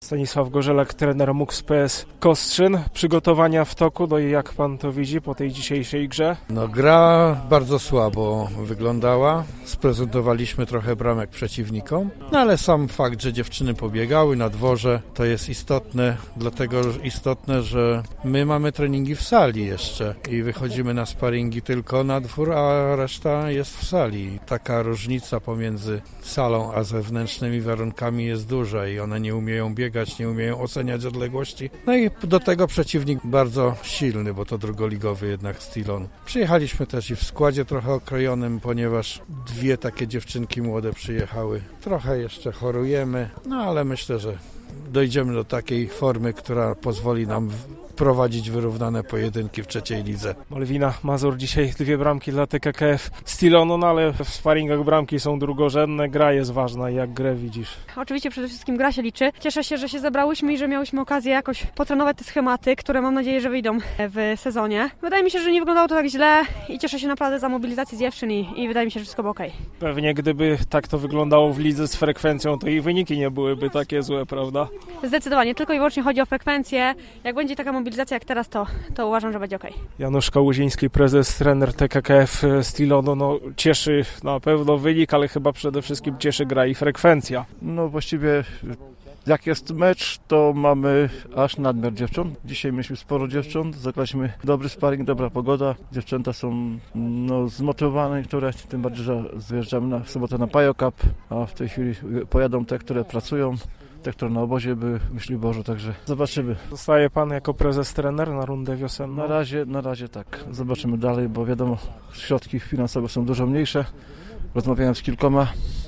Stanisław Gorzelak, trener MUKS PS Kostrzyn. Przygotowania w toku, no i jak pan to widzi po tej dzisiejszej grze? No gra bardzo słabo wyglądała. Sprezentowaliśmy trochę bramek przeciwnikom, no ale sam fakt, że dziewczyny pobiegały na dworze, to jest istotne, dlatego istotne, że my mamy treningi w sali jeszcze i wychodzimy na sparingi tylko na dwór, a reszta jest w sali. Taka różnica pomiędzy salą a zewnętrznymi warunkami jest duża i one nie umieją biegać, nie umieją oceniać odległości. No i do tego przeciwnik bardzo silny, bo to drugoligowy jednak Stilon. Przyjechaliśmy też i w składzie trochę okrojonym, ponieważ dwie takie dziewczynki młode przyjechały. Trochę jeszcze chorujemy, no ale myślę, że dojdziemy do takiej formy, która pozwoli nam prowadzić wyrównane pojedynki w trzeciej lidze. Malwina Mazur dzisiaj 2 bramki dla TKKF Stilonu, no ale w sparingach bramki są drugorzędne, gra jest ważna. Jak grę widzisz? Oczywiście przede wszystkim gra się liczy. Cieszę się, że się zebrałyśmy i że miałyśmy okazję jakoś potrenować te schematy, które mam nadzieję, że wyjdą w sezonie. Wydaje mi się, że nie wyglądało to tak źle i cieszę się naprawdę za mobilizację dziewczyn i wydaje mi się, że wszystko było okej. Pewnie gdyby tak to wyglądało w lidze z frekwencją, to i wyniki nie byłyby takie złe, prawda? Zdecydowanie, tylko i wyłącznie chodzi o frekwencję. Jak będzie taka mobilizacja jak teraz, to uważam, że będzie okej. Janusz Kałuziński, prezes, trener TKKF Stilonu, no cieszy na pewno wynik, ale chyba przede wszystkim cieszy gra i frekwencja. No właściwie jak jest mecz, to mamy aż nadmiar dziewcząt. Dzisiaj mieliśmy sporo dziewcząt, zagraliśmy dobry sparring, dobra pogoda. Dziewczęta są zmotywowane niektóre, tym bardziej, że zjeżdżamy w sobotę na Pajo Cup, a w tej chwili pojadą te, które pracują. Te, które na obozie by myśli Boże, także zobaczymy. Zostaje pan jako prezes trener na rundę wiosenną? Na razie tak. Zobaczymy dalej, bo wiadomo, środki finansowe są dużo mniejsze. Rozmawiałem z kilkoma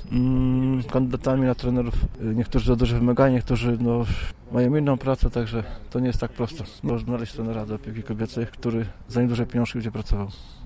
kandydatami na trenerów. Niektórzy do dużych wymagań, niektórzy mają inną pracę, także to nie jest tak prosto. Można znaleźć trenera do piłki kobiecej, który za nieduże pieniążki będzie pracował.